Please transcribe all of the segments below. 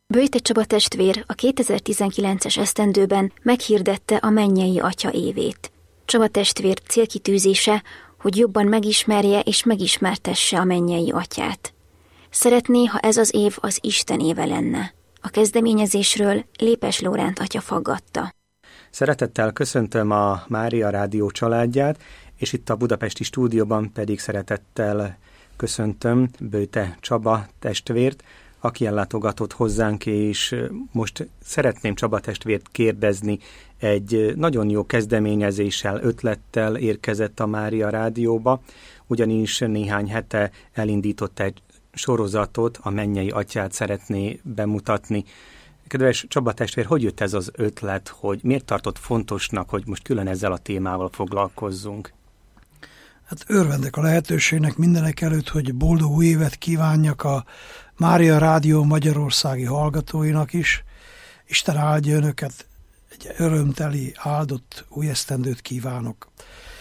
Böjte Csaba testvér a 2019-es esztendőben meghirdette a Mennyei Atya évét. Csaba testvér célkitűzése, hogy jobban megismerje és megismertesse a Mennyei Atyát. Szeretné, ha ez az év az Isten éve lenne. A kezdeményezésről Lépes Lóránt atya faggatta. Szeretettel köszöntöm a Mária Rádió családját, és itt a budapesti stúdióban pedig szeretettel köszöntöm Böjte Csaba testvért, aki ellátogatott hozzánk, és most szeretném Csaba testvért kérdezni, egy nagyon jó kezdeményezéssel, ötlettel érkezett a Mária Rádióba, ugyanis néhány hete elindított egy sorozatot, a Mennyei Atyát szeretné bemutatni. Kedves Csaba testvér, hogy jött ez az ötlet, hogy miért tartott fontosnak, hogy most külön ezzel a témával foglalkozzunk? Hát örvendek a lehetőségnek mindenek előtt, hogy boldog új évet kívánjak a Mária Rádió magyarországi hallgatóinak is. Isten áldja önöket, egy örömteli, áldott új esztendőt kívánok.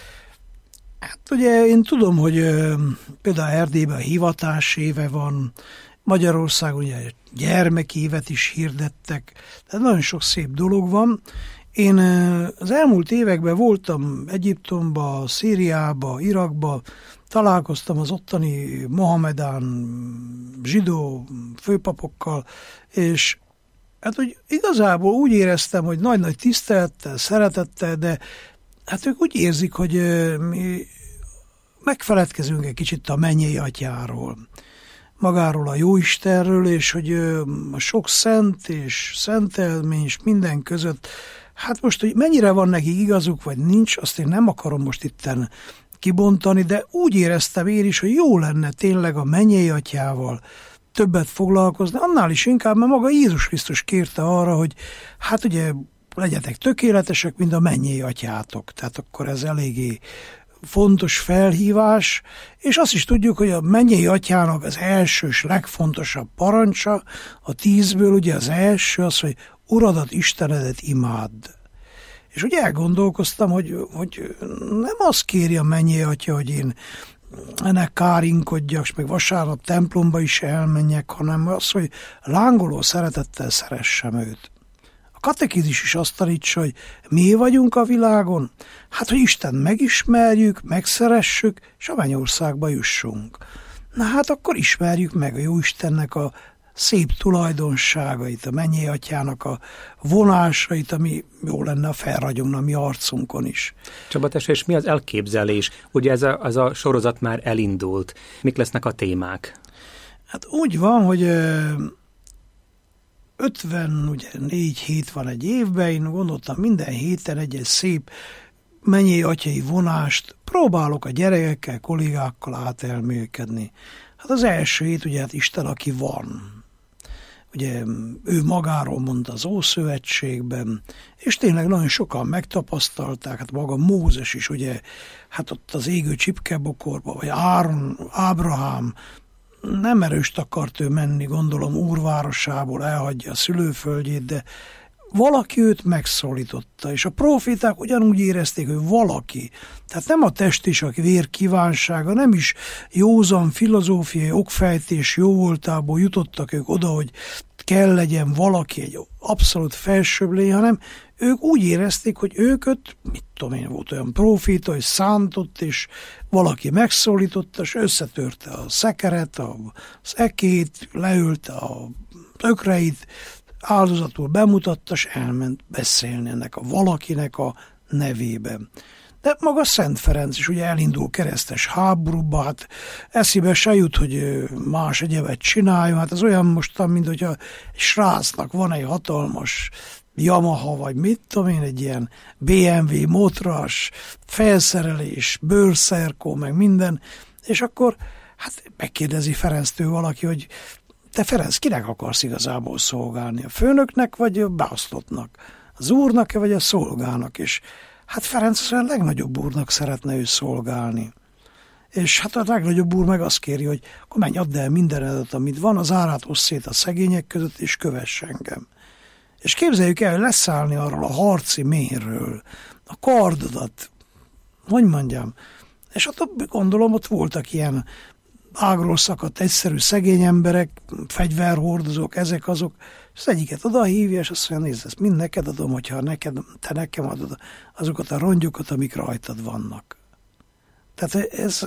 Hát ugye én tudom, hogy például Erdélyben a hivatás éve van, Magyarországon ugye gyermekévet is hirdettek, tehát nagyon sok szép dolog van. Én az elmúlt években voltam Egyiptomba, Szíriába, Irakba, találkoztam az ottani mohamedán zsidó főpapokkal, és hát hogy igazából úgy éreztem, hogy nagy-nagy tisztelettel, szeretettel, de hát ők úgy érzik, hogy mi megfeledkezünk egy kicsit a Mennyei Atyáról, magáról a Jóistenről, és hogy a sok szent és szentelmény és minden között, hát most, hogy mennyire van nekik igazuk, vagy nincs, azt én nem akarom most itten kibontani, de úgy éreztem én is, hogy jó lenne tényleg a Mennyei Atyával többet foglalkozni, annál is inkább, mert maga Jézus Krisztus kérte arra, hogy hát ugye legyetek tökéletesek, mint a Mennyei Atyátok. Tehát akkor ez eléggé fontos felhívás, és azt is tudjuk, hogy a Mennyei Atyának az első és legfontosabb parancsa, a 10-ből ugye az első az, hogy Uradat, Istenedet imádd. És ugye elgondolkoztam, hogy nem azt kéri a Mennyei Atya, hogy én ennek kárinkodjak, és meg vasárnap templomba is elmenjek, hanem az, hogy lángoló szeretettel szeressem őt. A katekézis is azt tanítsa, hogy mi vagyunk a világon, hát, hogy Isten megismerjük, megszeressük, és a mennyországba jussunk. Na hát akkor ismerjük meg a Jóistennek a szép tulajdonságait, a Mennyei Atyának a vonásait, ami jó lenne, felragyogna a mi arcunkon is. Csaba testvér, és mi az elképzelés? Ugye ez a sorozat már elindult. Mik lesznek a témák? Hát úgy van, hogy 54 hét van egy évben, én gondoltam minden héten egy szép mennyei atyai vonást próbálok a gyerekekkel, kollégákkal átelmélkedni. Hát az első hét ugye hát Isten, aki van. Ugye ő magáról mondta az Ószövetségben, és tényleg nagyon sokan megtapasztalták, hát maga Mózes is, ugye, hát ott az égő csipkebokorba, vagy Ábrahám, nem erőst akart ő menni, gondolom, úrvárosából, elhagyja a szülőföldjét, de valaki őt megszólította, és a proféták ugyanúgy érezték, hogy valaki, tehát nem a test és a vér kívánsága, nem is józan filozófiai okfejtés jóvoltából jutottak ők oda, hogy kell legyen valaki, egy abszolút felsőbb lény, hanem ők úgy érezték, hogy őket, mit tudom én, volt olyan proféta, hogy szántott, és valaki megszólította, és összetörte a szekeret, az ekét, leülte a ökreit, áldozatul bemutatta, és elment beszélni ennek a valakinek a nevében. De maga Szent Ferenc is ugye elindul keresztes háborúba, hát eszébe se jut, hogy más egyebet csináljon, hát ez olyan mostan, mint hogyha egy srácnak van egy hatalmas Yamaha, vagy mit tudom én, egy ilyen BMW motras, felszerelés, bőrszerkó, meg minden, és akkor hát megkérdezi Ferenctől valaki, hogy te Ferenc, kinek akarsz igazából szolgálni? A főnöknek, vagy a beosztottnak? Az úrnak-e, vagy a szolgának? És hát Ferenc a legnagyobb úrnak szeretne ő szolgálni. És hát a legnagyobb úr meg azt kéri, hogy akkor menj, add el mindenedet, amit van, az árát oszd szét a szegények között, és kövess engem. És képzeljük el, hogy leszállni arról a harci méhről, a kardodat, hogy mondjam, és hát gondolom ott voltak ilyen ágról szakadt egyszerű szegény emberek, fegyverhordozók, ezek azok, és az egyiket oda hívja, és azt mondja, nézd, ezt mind neked adom, hogyha te nekem adod azokat a rongyokat, amik rajtad vannak. Tehát ez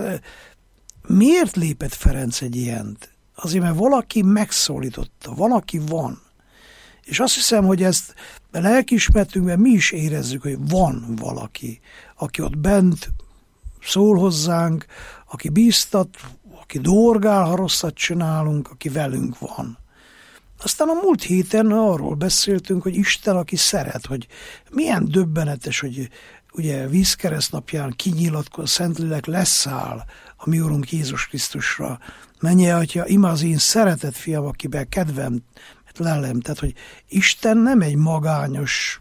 miért lépett Ferenc egy ilyent? Azért, mert valaki megszólította, valaki van. És azt hiszem, hogy ezt a lelkiismeretünkben mi is érezzük, hogy van valaki, aki ott bent szól hozzánk, aki bíztat, aki dorgál, ha rosszat csinálunk, aki velünk van. Aztán a múlt héten arról beszéltünk, hogy Isten, aki szeret, hogy milyen döbbenetes, hogy ugye vízkeresztnapján kinyilatkoz, a Szentlélek leszáll a mi Urunk Jézus Krisztusra. Menj, Atya, ime az én szeretett fiam, akiben kedvem lelem. Tehát, hogy Isten nem egy magányos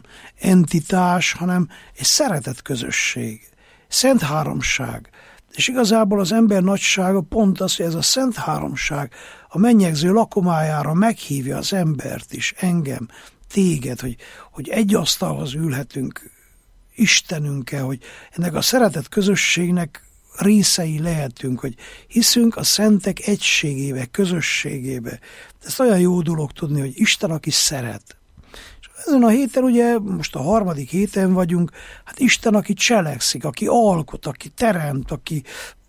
entitás, hanem egy szeretett közösség. Szent háromság. És igazából az ember nagysága pont az, hogy ez a szent háromság a mennyegző lakomájára meghívja az embert is, engem, téged, hogy egy asztalhoz ülhetünk Istenünkkel, hogy ennek a szeretett közösségnek részei lehetünk, hogy hiszünk a szentek egységébe, közösségébe. Ez olyan jó dolog tudni, hogy Isten, aki szeret. És ezen a héten, ugye most a 3. héten vagyunk, hát Isten, aki cselekszik, aki alkot, aki teremt, aki,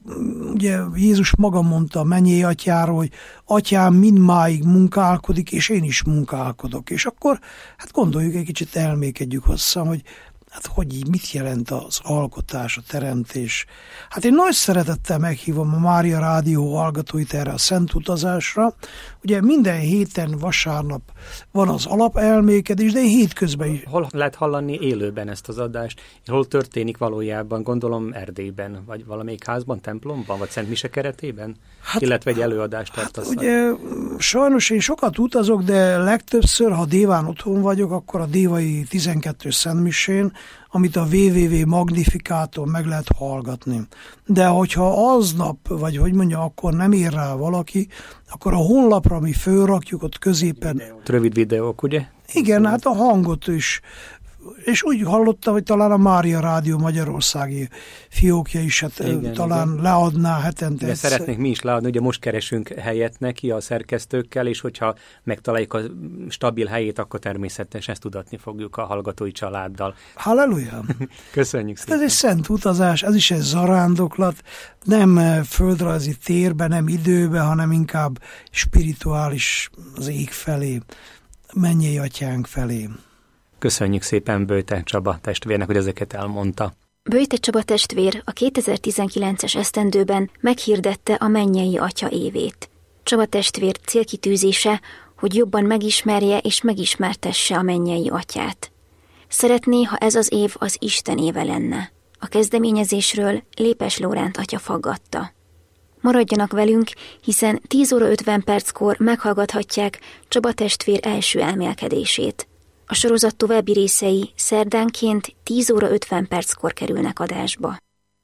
ugye Jézus maga mondta a mennyei atyáról, hogy atyám mindmáig munkálkodik, és én is munkálkodok. És akkor hát gondoljuk egy kicsit, elmékedjük hosszan, hogy hát hogy így mit jelent az alkotás, a teremtés. Hát én nagy szeretettel meghívom a Mária Rádió hallgatóit erre a szent utazásra. Ugye minden héten vasárnap van az alapelmékedés, de hétközben is. Hol lehet hallani élőben ezt az adást? Hol történik valójában? Gondolom Erdélyben, vagy valamelyik házban, templomban, vagy Szent Mise keretében? Hát, illetve egy előadást tartasz. Hát ugye sajnos én sokat utazok, de legtöbbször, ha déván otthon vagyok, akkor a dévai 12. Szent Misén, amit a www Magnifikáton meg lehet hallgatni. De hogyha aznap, vagy hogy mondja, akkor nem ér rá valaki, akkor a honlapra mi fölrakjuk ott középen. Rövid videók, ugye? Igen, hát a hangot is. És úgy hallottam, hogy talán a Mária Rádió magyarországi fiókja is talán leadná hetente. De szeretnénk mi is leadni, ugye most keresünk helyet neki a szerkesztőkkel, és hogyha megtaláljuk a stabil helyét, akkor természetesen ezt tudatni fogjuk a hallgatói családdal. Halleluja! Köszönjük szépen! Ez egy szent utazás, ez is egy zarándoklat, nem földrajzi térbe, nem időbe, hanem inkább spirituális az ég felé, mennyei atyánk felé. Köszönjük szépen Böjte Csaba testvérnek, hogy ezeket elmondta. Böjte Csaba testvér a 2019-es esztendőben meghirdette a mennyei atya évét. Csaba testvér célkitűzése, hogy jobban megismerje és megismertesse a mennyei atyát. Szeretné, ha ez az év az Isten éve lenne. A kezdeményezésről Lépes Lóránt atya faggatta. Maradjanak velünk, hiszen 10 óra 50 perckor meghallgathatják Csaba testvér első elmélkedését. A sorozat további részei szerdánként 10 óra 50 perckor kerülnek adásba.